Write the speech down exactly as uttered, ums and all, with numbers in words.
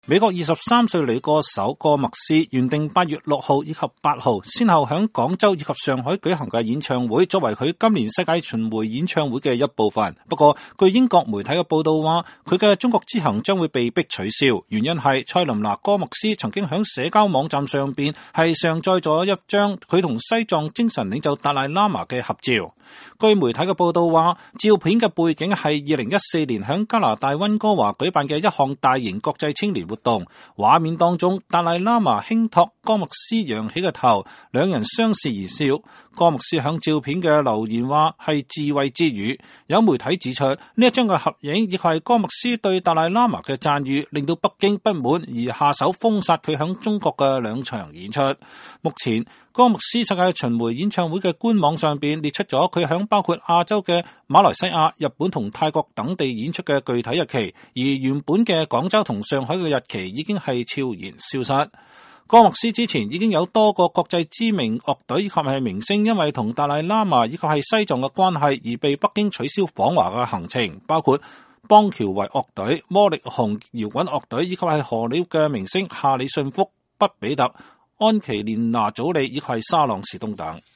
美國二十三歲女歌手歌麥斯原定八月六號以及八號先後響廣州以及上海舉行嘅演唱會，作為佢今年世界巡迴演唱會嘅一部分。不過，據英國媒體嘅報道話，佢嘅中國之行將會被迫取消，原因係蔡琳娜歌麥斯曾經響社交網站上邊係上載咗一張佢同西藏精神領袖達賴喇嘛嘅合照。據媒體嘅報道話，照片嘅背景係二零一四年響加拿大溫哥華舉辦嘅一項大型國際青年活動，畫面當中達賴喇嘛輕托歌麥斯揚起嘅頭，兩人相視而笑。歌麥斯響照片嘅留言話係自慰之語。有媒體指出，呢一張嘅合影亦係歌麥斯對達賴喇嘛嘅讚譽，令到北京不滿而下手封殺佢響中國嘅兩場演出。目前歌麥斯世界巡迴演唱會嘅官網上邊列出咗佢響包括亞洲嘅馬來西亞、日本同泰國等地演出嘅具體日期，而原本嘅廣州同上海嘅日期已經係悄然消失。歌麥斯之前已經有多個國際知名樂隊以及係明星因為同達賴喇嘛以及係西藏嘅關係而被北京取消訪華嘅行程，包括邦喬維樂隊、魔力紅搖滾樂隊以及係荷里活嘅明星夏里遜福、畢比特、安琪蓮娜祖莉以及係沙朗士東等。